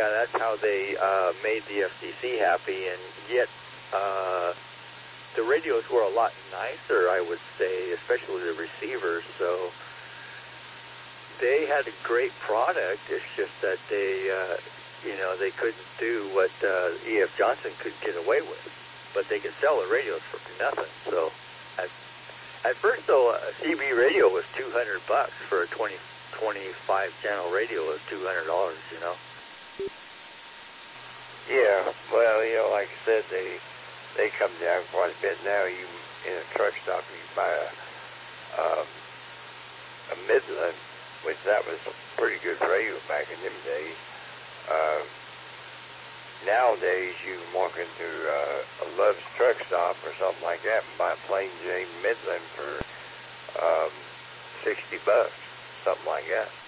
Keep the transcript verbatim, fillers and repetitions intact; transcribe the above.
yeah, that's how they uh, made the F C C happy, and yet uh, the radios were a lot nicer, I would say, especially the receivers. So they had a great product. It's just that they, uh, you know, they couldn't do what uh, E F Johnson could get away with, but they could sell the radios for nothing. So at, at first, though, a C B radio was two hundred bucks for a twenty, twenty-five channel radio. Was two hundred dollars, you know. Yeah, well, you know, like I said, they they come down quite a bit now. You in a truck stop, you buy a um, a Midland, which that was a pretty good radio back in them days. Uh, nowadays, you can walk into uh, a Love's truck stop or something like that and buy a plain Jane Midland for um, sixty bucks, something like that.